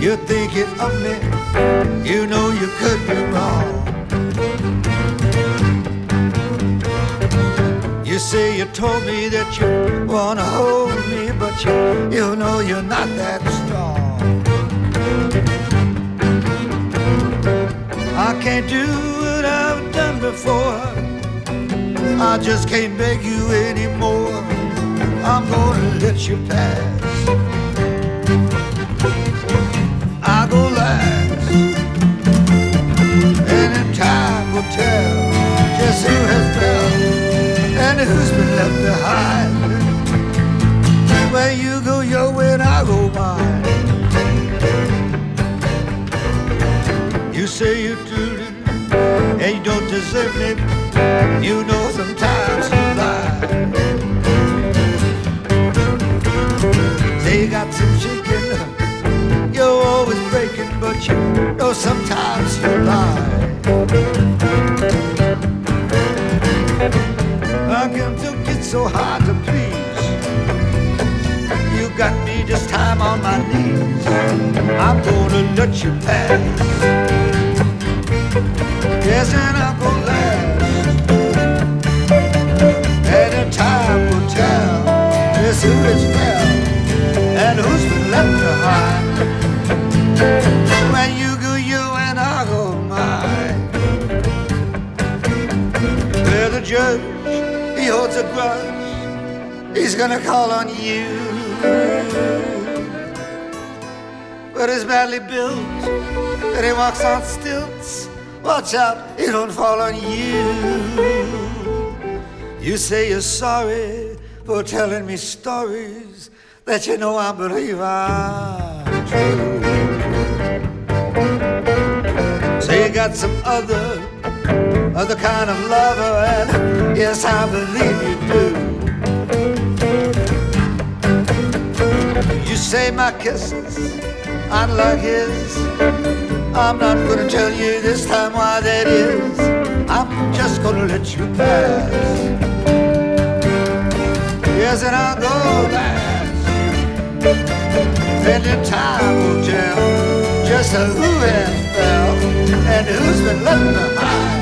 you're thinking of me. You know you could be wrong. You say you told me that you wanna hold me, but you know you're not that strong. I can't do what I've done before. I just can't beg you anymore. I'm gonna let you pass. I go last, and in time will tell just who has fell and who's been left behind. Where you go your way and I go mine. You say you do and you don't deserve me. You know sometimes you lie. Say you got some shaking, you're always breaking, but you know sometimes you lie. How come you get so hard to please? You got me this time on my knees. I'm gonna let you pass. Yes, and I'll go last. And the time will tell just who is fair and who's been left behind. When you go you and I go mine. Where the judge, he holds a grudge. He's gonna call on you. But he's badly built and he walks on stilts. Watch out, he don't fall on you. You say you're sorry for telling me stories that you know I believe are true. Say you got some other kind of lover, and yes, I believe you do. You say my kisses aren't like his. I'm not gonna tell you this time why that is. I'm just gonna let you pass. Yes, and I'll go last. And in time will tell just who has fell and who's been left behind.